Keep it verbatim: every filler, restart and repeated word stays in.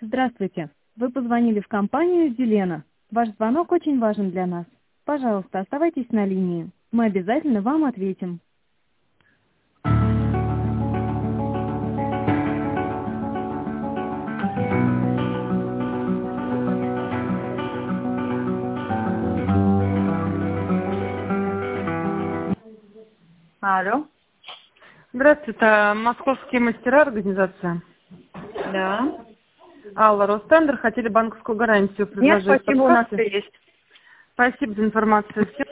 Здравствуйте. Вы позвонили в компанию «Зелена». Ваш звонок очень важен для нас. Пожалуйста, оставайтесь на линии. Мы обязательно вам ответим. Алло. Здравствуйте, московские мастера, организация. Да. Алла, Ростендер, хотели банковскую гарантию Нет, предложить. спасибо, у нас Подскажете? есть. Спасибо за информацию. Всем